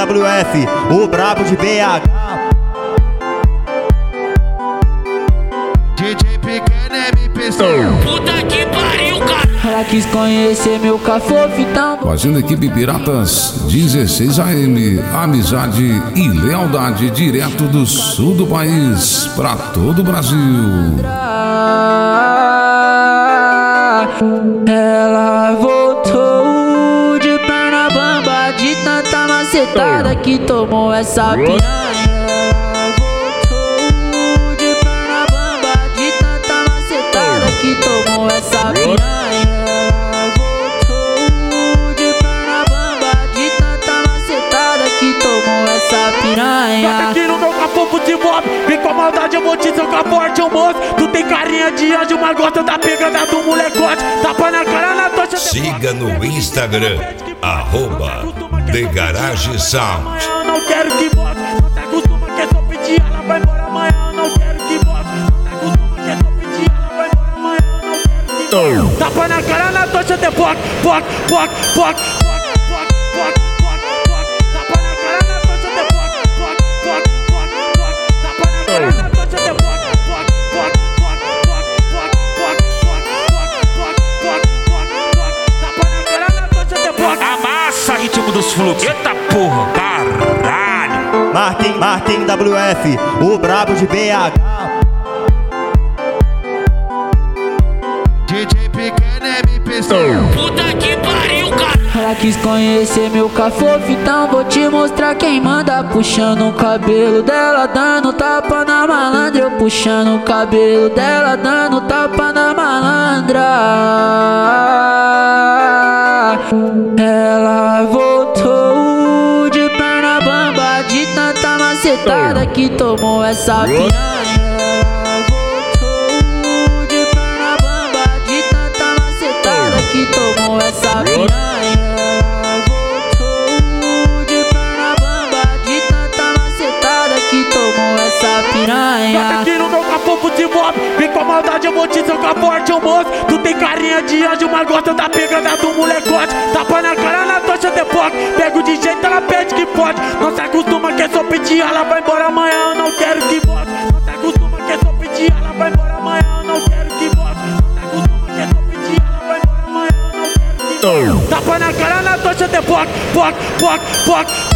WF, o brabo de BH. DJ Pequeno MPC. Puta que pariu, cara. Ela quis conhecer meu cafofo, então Fazendo equipe Piratas 16 AM, amizade e lealdade direto do sul do país pra todo o Brasil. ela voltou de perna bamba, de tanta macetada que tomou essa piranha. Ela voltou de perna bamba, de tanta macetada que tomou essa piranha. Ela voltou de perna bamba, de tanta macetada que tomou essa piranha. Bota aqui no meu cafofo de mob, vem com a maldade, eu vou te socar forte, ô moço. Tu tem carinha de anjo, mas gosta da pegada do molecote. Tapa na cara, na tocha. Siga no Instagram, @TheGarageSound. Eu não quero que volte, não se acostuma que é só pedir, ela vai embora amanhã. Eu não quero que volte, não se acostuma que é só pedir, ela vai embora amanhã. Eu não quero que volte. Tapa na cara, na tocha, de poc, poc, poc, poc. Amassa ritmo dos fluxos. Eita porra, caralho. Marquem WF, o brabo de BH. DJ Pequeno MPC. Puta que pariu, cara. Ela quis conhecer meu cafofo, então vou te mostrar quem manda. Puxando o cabelo dela, dando tapa na malandra. Eu puxando o cabelo dela, dando tapa na malandra. Ela voltou de perna bamba, de tanta macetada que tomou essa piranha. Ela voltou de perna bamba, de tanta macetada que tomou essa piranha. Ela voltou de perna bamba, de tanta macetada que tomou essa piranha. Bota aqui no meu cafofo de mob, vem com a maldade, eu vou te socar forte, ô moço. Tu tem carinha de anjo, mas gosta da pegada do molecote. Tapa na cara, na tocha, de poc. Pego de jeito, ela pede que pode. Não se acostuma que é só pedir, ela vai embora amanhã. Eu não quero que volte. Não se acostuma que é só pedir, ela vai embora amanhã. Eu não quero que volte. Não se acostuma que é só pedir, ela vai embora amanhã. Eu não quero que volte. Tapa na cara, na tocha, de poc, poc, poc, poc.